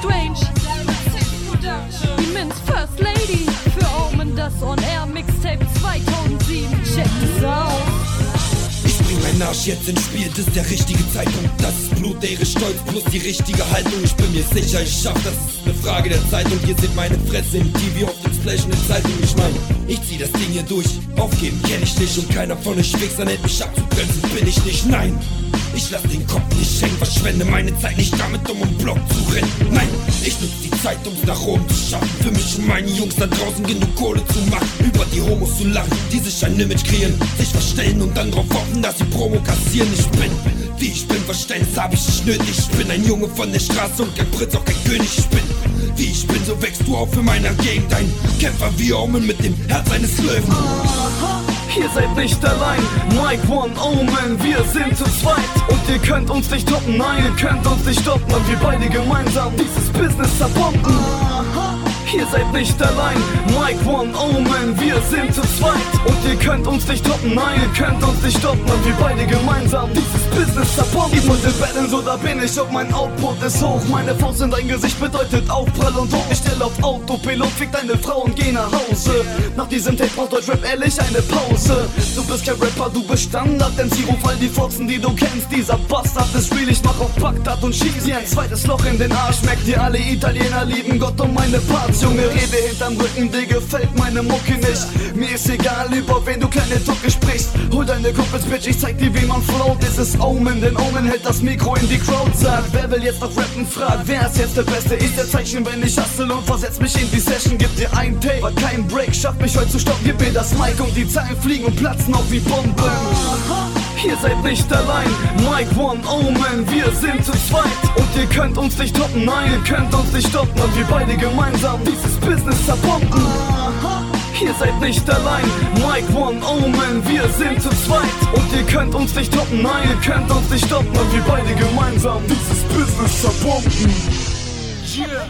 strange. Die Minz First Lady für Omen, das On-Air Mixtape 2007. Check das aus. Ich bring meinen Arsch jetzt ins Spiel, das ist der richtige Zeitpunkt. Das ist Blut, Ehre, Stolz plus die richtige Haltung. Ich bin mir sicher, ich schaff das, ist eine Frage der Zeit. Und ihr seht meine Fresse im TV, auf dem Splash und in Zeitung. Ich mein, ich zieh das Ding hier durch, aufgeben kenn ich nicht. Und keiner von euch Wichsern hält mich abzubremsen, bin ich nicht, nein. Ich lass den Kopf nicht hängen, verschwende meine Zeit nicht damit, um im Block zu rennen. Nein, ich nutz die Zeit, um's nach oben zu schaffen. Für mich und meine Jungs da draußen genug Kohle zu machen. Über die Homos zu lachen, die sich ein Image kreieren, sich verstellen und dann drauf hoffen, dass sie Promo kassieren. Ich bin, wie ich bin, Verständnis hab ich nicht nötig. Ich bin ein Junge von der Straße und kein Prinz, auch kein König. Ich bin, wie ich bin, so wächst du auf in meiner Gegend. Ein Kämpfer wie Omen mit dem Herz eines Löwen. Ihr seid nicht allein, Mike One, Omen, wir sind zu zweit. Und ihr könnt uns nicht toppen, nein, ihr könnt uns nicht stoppen. Und wir beide gemeinsam dieses Business zerbomben. Ihr seid nicht allein, Mike One, Omen, wir sind zu zweit. Und ihr könnt uns nicht toppen, nein, ihr könnt uns nicht stoppen. Und wir beide gemeinsam dieses Business zerbomben. Ihr wollt battlen, so da bin ich, und mein Output ist hoch. Meine Faust in dein Gesicht bedeutet Aufprall und hoch. Ich stell auf Autopilot, fick deine Frau und geh nach Hause. Nach diesem Tape braucht Deutschrap ehrlich eine Pause. Du bist kein Rapper, du bist Standard, denn sie ruf all die Fotzen, die du kennst. Dieser Bastard ist real, ich mach auf Bagdad und schieß wie ein zweites Loch in den Arsch. Merkt ihr alle, Italiener lieben Gott und meine Parts. Junge, rede hinterm Rücken, dir gefällt meine Mucke nicht. Mir ist egal, über wen du kleine Tucke sprichst. Hol deine Kumpels, Bitch, ich zeig dir, wie man float. Es ist Omen, denn Omen hält das Mikro in die Crowd. Sagt, wer will jetzt noch rappen, fragt, wer ist jetzt der Beste? Ich der Zeichen, wenn ich hustle und versetz mich in die Session. Gib dir ein Tape, aber kein Break, schaff mich heute zu stoppen. Gib mir das Mic und die Zeilen fliegen und platzen auf wie Bomben. Ihr seid nicht allein, Mike One, Omen, wir sind zu zweit. Und ihr könnt uns nicht toppen, nein, ihr könnt uns nicht stoppen. Und wir beide gemeinsam dieses Business zerbomben. Ihr seid nicht allein, Mike One, Omen, wir sind zu zweit. Und ihr könnt uns nicht toppen, nein, ihr könnt uns nicht stoppen. Und wir beide gemeinsam dieses Business zerbomben. Yeah.